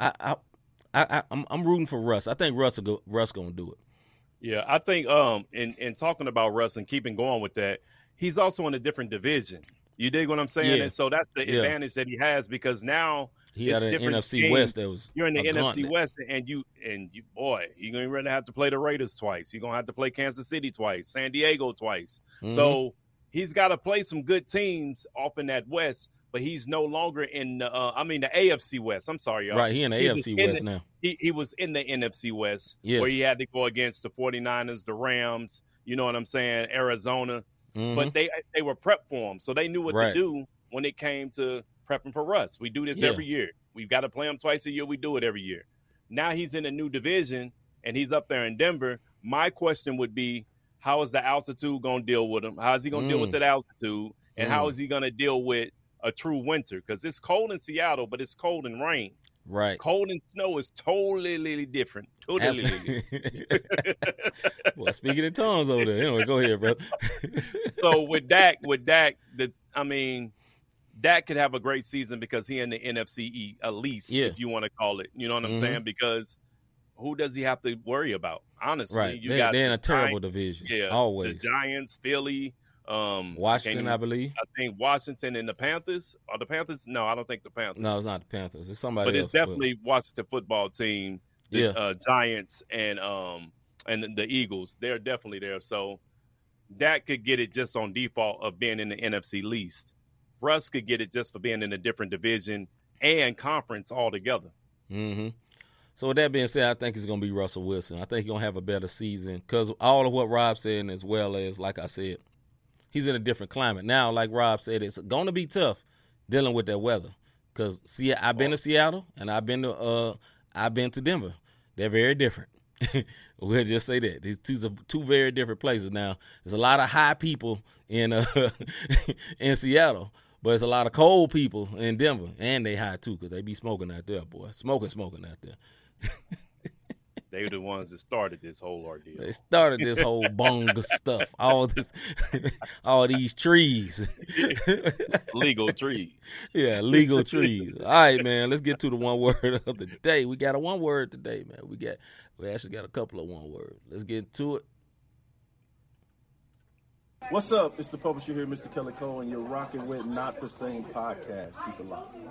I'm rooting for Russ. I think Russ going to do it. Yeah, I think in talking about Russ and keeping going with that, he's also in a different division. You dig what I'm saying? Yeah. And so that's the advantage that he has because now he had an NFC West that was you're in the NFC West and you boy, you're gonna really have to play the Raiders twice. You're gonna have to play Kansas City twice, San Diego twice. Mm-hmm. So he's got to play some good teams off in that West, but he's no longer in the AFC West. I'm sorry, y'all. Right, he in the AFC West now. He was in the NFC West where he had to go against the 49ers, the Rams, you know what I'm saying, Arizona. Mm-hmm. But they were prepped for him, so they knew what to do when it came to prepping for Russ. We do this every year. We've got to play him twice a year. We do it every year. Now he's in a new division, and he's up there in Denver. My question would be, how is the altitude going to deal with him? How is he going to deal with that altitude? And how is he going to deal with a true winter? Because it's cold in Seattle, but it's cold in rain. Right. Cold and snow is totally different. Totally. Well, speaking in tongues over there. Anyway, go ahead, brother. So with Dak, Dak could have a great season because he in the NFC at least, if you want to call it. You know what I'm saying? Because who does he have to worry about? Honestly, they're in a terrible division. Yeah, always. The Giants, Philly. Washington, I believe. I think Washington and the Panthers. Are the Panthers? No, I don't think the Panthers. No, it's not the Panthers. It's somebody else. But it's definitely Washington football team. The Giants and the Eagles. They're definitely there. So Dak could get it just on default of being in the NFC least. Russ could get it just for being in a different division and conference altogether. Mm-hmm. So with that being said, I think it's going to be Russell Wilson. I think he's going to have a better season because all of what Rob said, as well as, like I said, he's in a different climate. Now, like Rob said, it's going to be tough dealing with that weather because I've been to Seattle and I've been to Denver. They're very different. We'll just say that. These two very different places. Now, there's a lot of high people in in Seattle, but it's a lot of cold people in Denver, and they high too because they be smoking out there, boy. Smoking out there. They were the ones that started this whole ordeal. They started this whole bonga stuff. All these trees. Legal trees. Yeah, legal trees. All right, man. Let's get to the one word of the day. We got a one word today, man. We actually got a couple of one words. Let's get to it. What's up? It's the publisher here, Mr. Kelly Cole, and you're rocking with Not the Same Podcast. Keep it locked.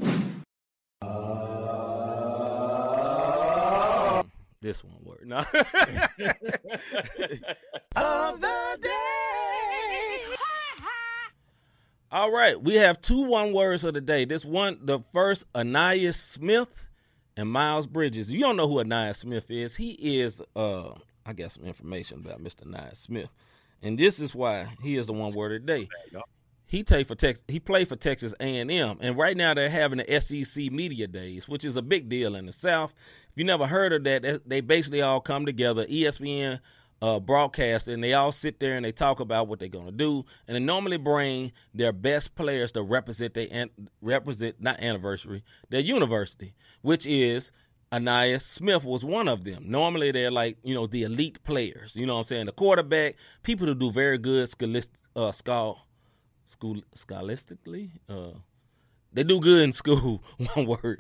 This one word. No. Of the day. All right, we have 2 one-words of the day. The first, Ainias Smith and Miles Bridges. You don't know who Ainias Smith is. He is, I got some information about Mr. Ainias Smith, and this is why he is the one word of the day. He played for Texas A&M, and right now they're having the SEC Media Days, which is a big deal in the South. If you never heard of that, they basically all come together, ESPN broadcast, and they all sit there and they talk about what they're going to do, and they normally bring their best players to represent their university, which is Ainias Smith was one of them. Normally they're like, the elite players, you know what I'm saying, the quarterback, people who do very good scholastically, they do good in school. One word.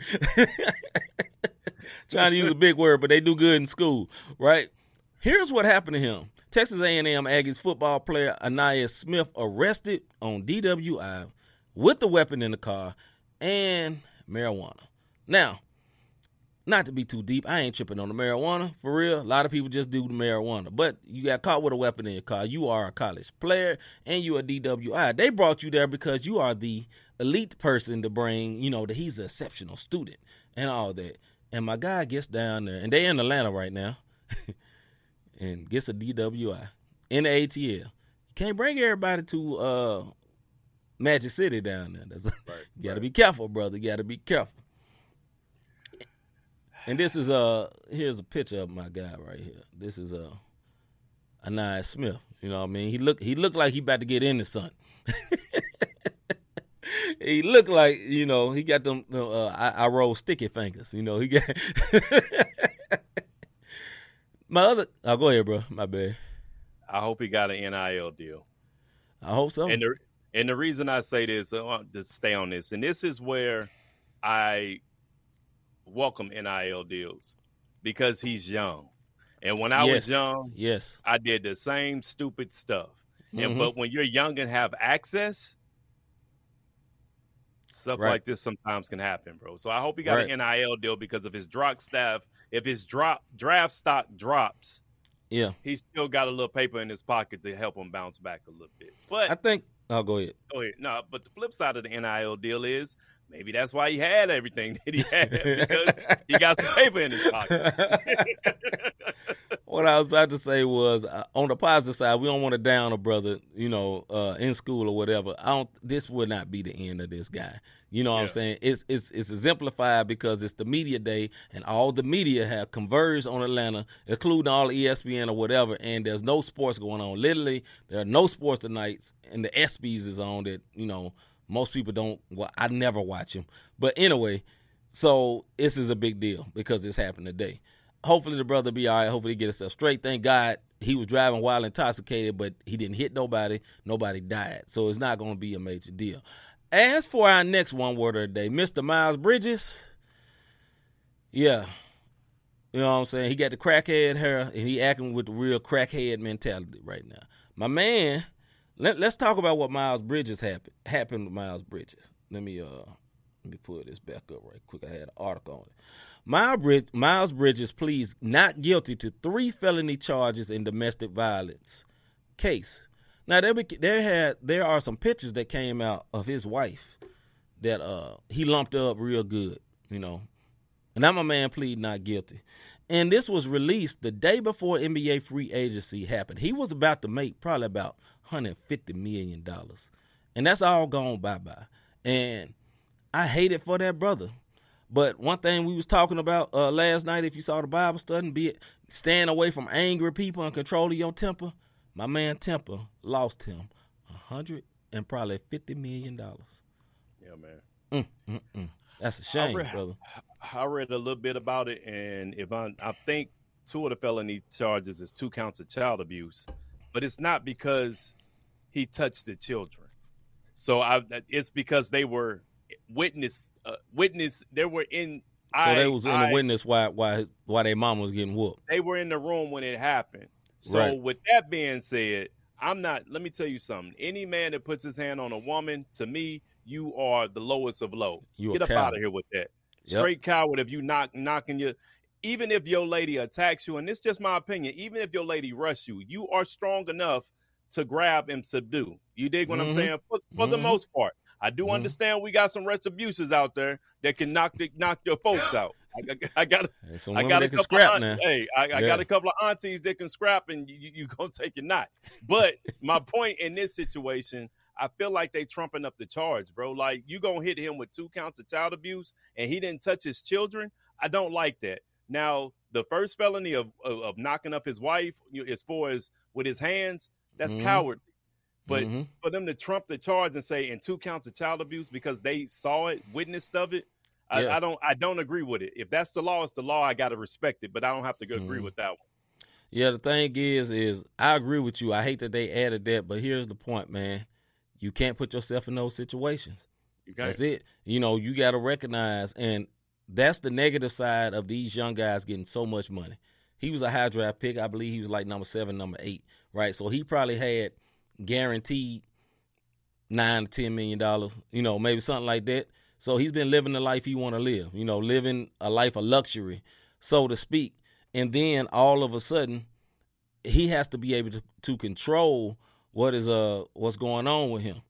Trying to use a big word, but they do good in school, right? Here's what happened to him. Texas A&M Aggies football player Ainias Smith arrested on DWI with the weapon in the car and marijuana. Now, not to be too deep, I ain't tripping on the marijuana, for real. A lot of people just do the marijuana. But you got caught with a weapon in your car. You are a college player, and you are DWI. They brought you there because you are the elite person to bring, that he's an exceptional student and all that. And my guy gets down there, and they're in Atlanta right now, and gets a DWI in the ATL. You can't bring everybody to Magic City down there. You got to be careful, brother. You got to be careful. And this is here's a picture of my guy right here. This is Ainias Smith. You know what I mean? He looked like he about to get in the sun. He looked like, he got them I roll sticky fingers. He got go ahead, bro. My bad. I hope he got an NIL deal. I hope so. And the reason I say this, to stay on this, and this is where I welcome NIL deals, because he's young. And when I was young, I did the same stupid stuff. Mm-hmm. But when you're young and have access, stuff like this sometimes can happen, bro. So I hope he got an NIL deal, because if his draft stock drops, he's still got a little paper in his pocket to help him bounce back a little bit. But I think go ahead. No, but the flip side of the NIL deal is maybe that's why he had everything that he had, because he got some paper in his pocket. What I was about to say was, on the positive side, we don't want to down a brother, in school or whatever. This would not be the end of this guy. You know what I'm saying? It's exemplified because it's the media day, and all the media have converged on Atlanta, including all ESPN or whatever, and there's no sports going on. Literally, there are no sports tonight, and the ESPYs is on that, most people don't. Well, I never watch them. But anyway, so this is a big deal because it's happened today. Hopefully the brother be all right. Hopefully he get himself straight. Thank God he was driving while intoxicated, but he didn't hit nobody. Nobody died. So it's not going to be a major deal. As for our next one word of the day, Mr. Miles Bridges, you know what I'm saying? He got the crackhead hair, and he acting with the real crackhead mentality right now. My man, let's talk about what Miles Bridges happened with Miles Bridges. Let me pull this back up right quick. I had an article on it. Miles Bridges pleads not guilty to 3 felony charges in domestic violence case. Now there are some pictures that came out of his wife that he lumped up real good, And I'm a man plead not guilty. And this was released the day before NBA free agency happened. He was about to make probably about $150 million. And that's all gone bye-bye. And I hate it for that brother. But one thing we was talking about last night, if you saw the Bible study, be it staying away from angry people and controlling your temper, my man Temper lost him $150 million. Yeah, man. That's a shame, brother. I read a little bit about it, and I think 2 of the felony charges is 2 counts of child abuse, but it's not because he touched the children. So it's because they were witness. They were in. So they was in the witness why their mom was getting whooped. They were in the room when it happened. So with that being said, let me tell you something. Any man that puts his hand on a woman, to me, you are the lowest of low. Get up out of here with that. Straight coward. If you knocking your, even if your lady attacks you, and it's just my opinion, even if your lady rushes you, you are strong enough to grab and subdue. You dig what I'm saying? For the most part. I do understand we got some retributions out there that can knock your folks out. I got a couple of aunties. Hey, I got a couple of aunties that can scrap, and you gonna take your knot. But my point in this situation, I feel like they trumping up the charge, bro. Like, you gonna hit him with 2 counts of child abuse, and he didn't touch his children. I don't like that. Now, the first felony of knocking up his wife, as far as with his hands, that's cowardly. But for them to trump the charge and say in 2 counts of child abuse because they saw it, witnessed of it, I don't agree with it. If that's the law, it's the law. I got to respect it, but I don't have to agree with that one. Yeah, the thing is I agree with you. I hate that they added that, but here's the point, man. You can't put yourself in those situations. That's it. You got to recognize, and that's the negative side of these young guys getting so much money. He was a high draft pick. I believe he was like number 7, number 8, right? So he probably had guaranteed $9 to $10 million, maybe something like that. So he's been living the life he want to live, living a life of luxury, so to speak. And then all of a sudden, he has to be able to control what's going on with him.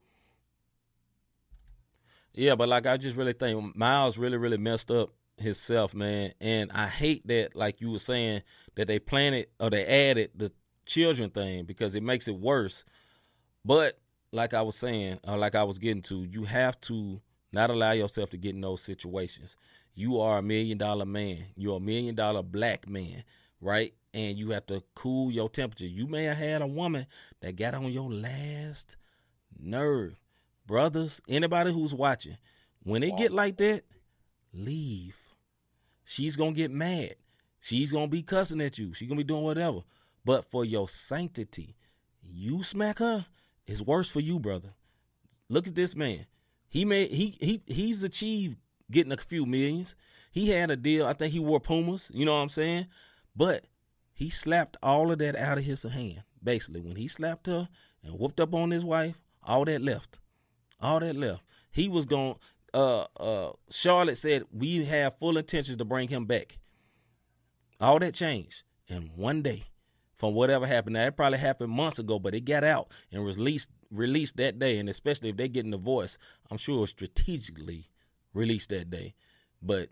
Yeah, but like I just really think Miles really, really messed up himself, man. And I hate that, like you were saying, that they added the children thing because it makes it worse. But like I was saying, like I was getting to, you have to not allow yourself to get in those situations. You are $1 million man. You're $1 million black man, right? And you have to cool your temperature. You may have had a woman that got on your last nerve. Brothers, anybody who's watching, when it get like that, leave. She's going to get mad. She's going to be cussing at you. She's going to be doing whatever. But for your sanctity, you smack her, it's worse for you, brother. Look at this man. He's achieved getting a few millions. He had a deal. I think he wore Pumas. You know what I'm saying? But he slapped all of that out of his hand. Basically, when he slapped her and whooped up on his wife, all that left. All that left. He was going. Charlotte said we have full intentions to bring him back. All that changed in one day. From whatever happened. Now, it probably happened months ago, but it got out and released that day. And especially if they're getting the voice, I'm sure it was strategically released that day. But,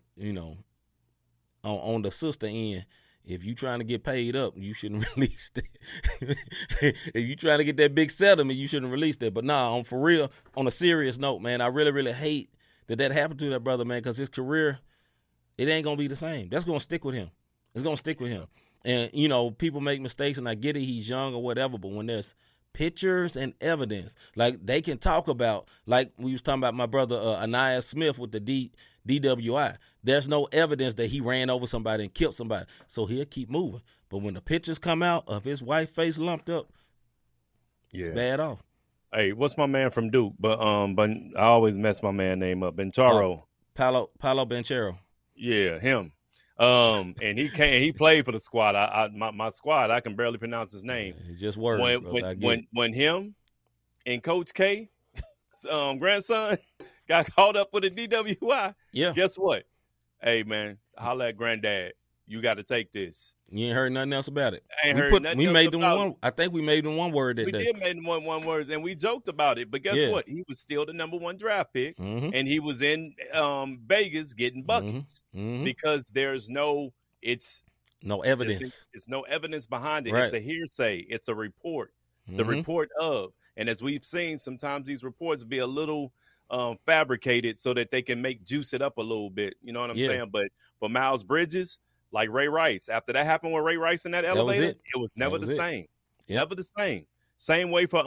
on the sister end, if you trying to get paid up, you shouldn't release that. If you trying to get that big settlement, you shouldn't release that. But for real, on a serious note, man, I really, really hate that happened to that brother, man, because his career, it ain't going to be the same. That's going to stick with him. It's going to stick with him. And, people make mistakes, and I get it, he's young or whatever, but when there's pictures and evidence, like they can talk about, like we was talking about my brother Anaya Smith with the DWI, there's no evidence that he ran over somebody and killed somebody, so he'll keep moving. But when the pictures come out of his wife's face lumped up, it's bad off. Hey, what's my man from Duke? But I always mess my man name up. Bencharo. Paulo Banchero. Yeah, him. And he played for the squad. My squad, I can barely pronounce his name. It's just words. When him and Coach K, grandson, got caught up with a DWI. Yeah. Guess what? Hey man, holla at granddad. You got to take this. You ain't heard nothing else about it. I think we made them one word that day. We did make them one word, and we joked about it. But guess what? He was still the number 1 draft pick, and he was in Vegas getting buckets because there's no evidence. It's no evidence behind it. Right. It's a hearsay. It's a report. The report of. And as we've seen, sometimes these reports be a little fabricated so that they can juice it up a little bit. You know what I'm saying? But for Miles Bridges, like Ray Rice, after that happened with Ray Rice in that elevator, it was never the same. Yep. Never the same. Same way for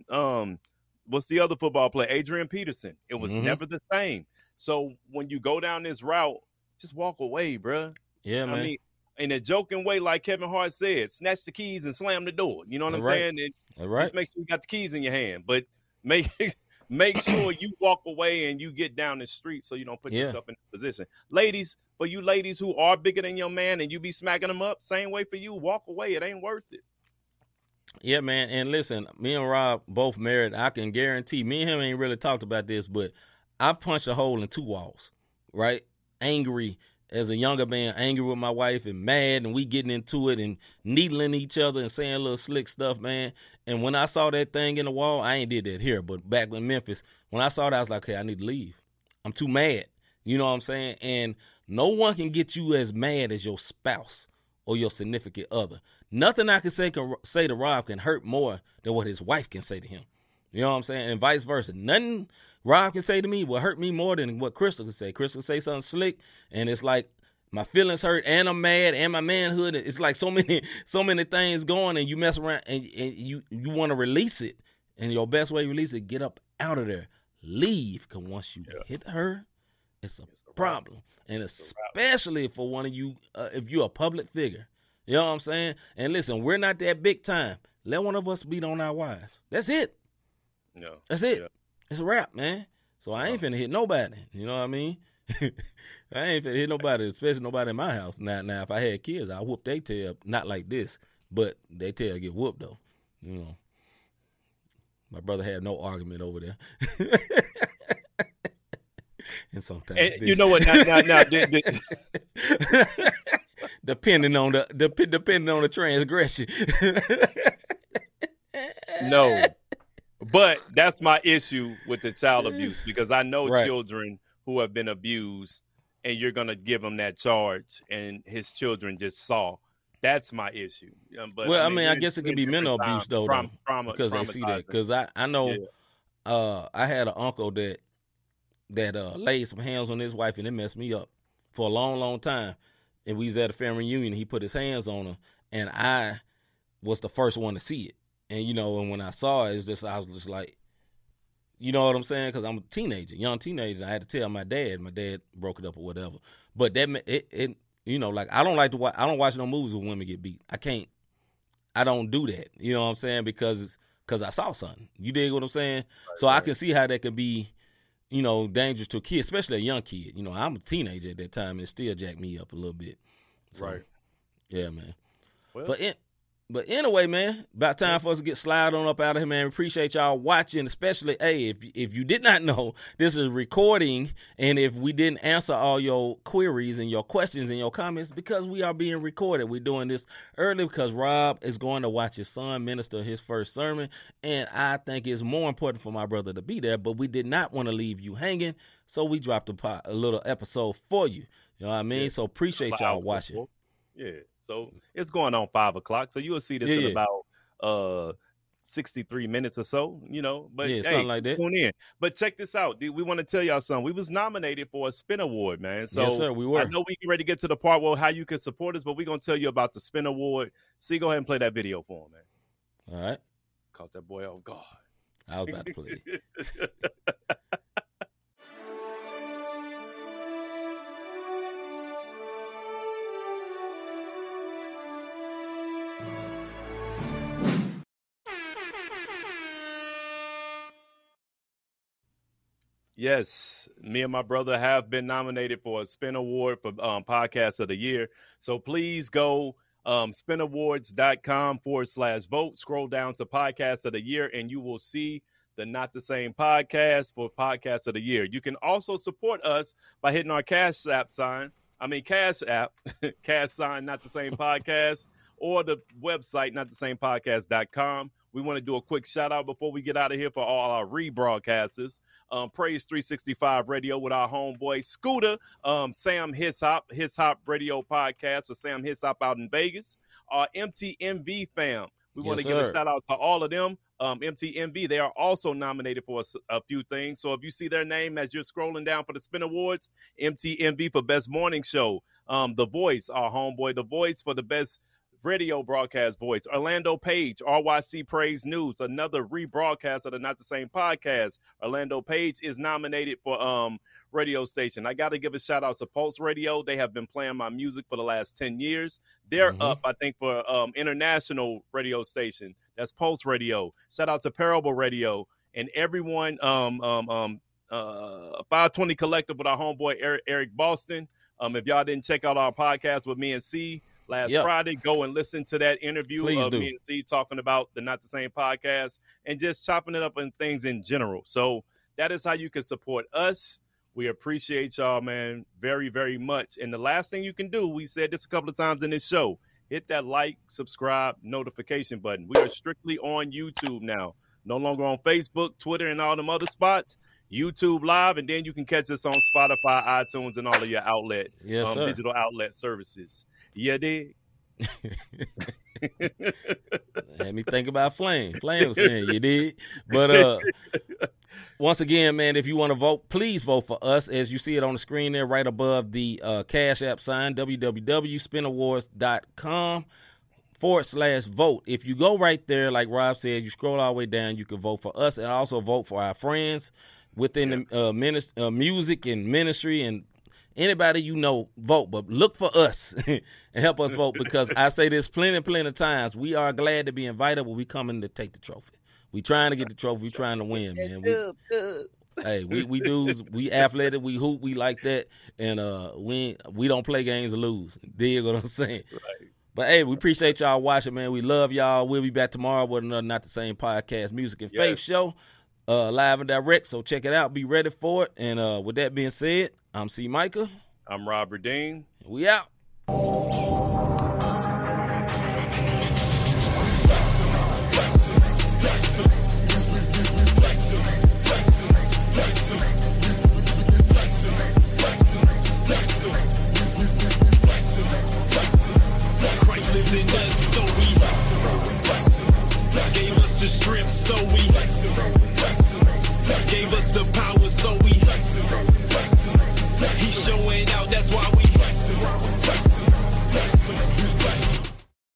what's the other football player? Adrian Peterson. It was never the same. So when you go down this route, just walk away, bruh. Yeah, man. I mean, in a joking way, like Kevin Hart said, snatch the keys and slam the door. You know what I'm saying? Just make sure you got the keys in your hand, but make sure you walk away and you get down the street so you don't put yourself in a position. Ladies, for you ladies who are bigger than your man and you be smacking them up, same way for you, walk away. It ain't worth it. Yeah, man. And listen, me and Rob both married. I can guarantee, me and him ain't really talked about this, but I punched a hole in 2 walls, right? Angry as a younger man, angry with my wife and mad, and we getting into it and needling each other and saying little slick stuff, man. And when I saw that thing in the wall, I ain't did that here, but back in Memphis, when I saw that, I was like, hey, I need to leave. I'm too mad. You know what I'm saying? And no one can get you as mad as your spouse or your significant other. Nothing I can say to Rob can hurt more than what his wife can say to him. You know what I'm saying? And vice versa. Nothing Rob can say to me will hurt me more than what Crystal can say. Crystal can say something slick, and it's like my feelings hurt, and I'm mad, and my manhood. It's like so many things going, and you mess around, and you want to release it. And your best way to release it, get up out of there. Leave, because once you hit her, it's a problem. And especially for one of you, if you're a public figure. You know what I'm saying? And listen, we're not that big time. Let one of us beat on our wives. That's it. No. That's it. Yeah. It's a wrap, man. So I ain't finna hit nobody. You know what I mean? I ain't finna hit nobody, especially nobody in my house. Now, if I had kids, I'd whoop their tail. Not like this, but their tail get whooped, though. You know. My brother had no argument over there. And sometimes you know what? Now, depending on the transgression. No. But that's my issue with the child abuse, because I know children who have been abused, and you're going to give them that charge, and his children just saw. That's my issue. But well, I mean, I guess it could be mental abuse, though, because they see that. Because I know I had an uncle that laid some hands on his wife, and it messed me up for a long, long time. And we was at a family reunion, he put his hands on her, and I was the first one to see it. And, you know, and when I saw it, I was just like, you know what I'm saying? Because I'm a teenager, young teenager. I had to tell my dad. My dad broke it up or whatever. But that, you know, like I don't watch no movies where women get beat. I don't do that. You know what I'm saying? Because I saw something. You dig what I'm saying? Right, so I can see how that could be, you know, dangerous to a kid, especially a young kid. You know, I'm a teenager at that time, and it still jacked me up a little bit. So, right. Yeah, man. Well, But anyway, man, about time for us to get slide on up out of here, man. We appreciate y'all watching, especially, hey, if you did not know, this is recording, and if we didn't answer all your queries and your questions and your comments, because we are being recorded. We're doing this early because Rob is going to watch his son minister his first sermon, and I think it's more important for my brother to be there, but we did not want to leave you hanging, so we dropped a little episode for you. You know what I mean? Yeah. So appreciate y'all watching. Yeah. So it's going on 5 o'clock. So you will see this in about 63 minutes or so, you know. But something like that. Tune in. But check this out, dude. We want to tell y'all something. We was nominated for a Spin Award, man. So yes, sir, we were. I know we get ready to get to the part where how you can support us, but we're gonna tell you about the Spin Award. See, go ahead and play that video for him, man. All right. Caught that boy off guard. I was about to play it. Yes, me and my brother have been nominated for a Spin Award for Podcast of the Year. So please go spinawards.com/vote. Scroll down to Podcast of the Year, and you will see the Not the Same Podcast for Podcast of the Year. You can also support us by hitting our Cash App, Cash sign, Not the Same Podcast, or the website, notthesamepodcast.com. We want to do a quick shout out before we get out of here for all our rebroadcasters. Praise 365 Radio with our homeboy Scooter, Sam Hishop Radio Podcast with Sam Hishop out in Vegas. Our MTMV fam. We want to give a shout out to all of them. MTMV, they are also nominated for a few things. So if you see their name as you're scrolling down for the Spin Awards, MTMV for Best Morning Show. The Voice, our homeboy, The Voice for the Best Radio Broadcast Voice. Orlando Page, RYC Praise News, another rebroadcast of the Not the Same Podcast. Orlando Page is nominated for radio station. I got to give a shout out to Pulse Radio. They have been playing my music for the last 10 years. They're up, I think, for international radio station. That's Pulse Radio. Shout out to Parable Radio and everyone. 520 Collective with our homeboy Eric Boston. If y'all didn't check out our podcast with me and C last Friday, go and listen to that interview me and C talking about the Not the Same Podcast and just chopping it up and things in general. So that is how you can support us. We appreciate y'all, man, very, very much. And the last thing you can do, we said this a couple of times in this show, hit that like, subscribe, notification button. We are strictly on YouTube now. No longer on Facebook, Twitter, and all them other spots. YouTube Live, and then you can catch us on Spotify, iTunes, and all of your digital outlet services. Yeah, dig? Let me think about Flame. Flame was saying you did. But once again, man, if you want to vote, please vote for us. As you see it on the screen there right above the Cash App sign, www.spinawards.com/vote. If you go right there, like Rob said, you scroll all the way down, you can vote for us and also vote for our friends within the music and ministry and anybody you know, vote. But look for us and help us vote, because I say this plenty of times. We are glad to be invited, but we coming to take the trophy. We trying to get the trophy. We trying to win, man. We athletic, we hoop, we like that, and we don't play games to lose. Dig what I'm saying? Right. But hey, we appreciate y'all watching, man. We love y'all. We'll be back tomorrow with another Not the Same Podcast, Music and Faith show, live and direct. So check it out. Be ready for it. And with that being said, I'm C. Micah. I'm Robert Dean. We out. In us, so we gave us the strength, so we gave us the power, so we he's showing out, that's why we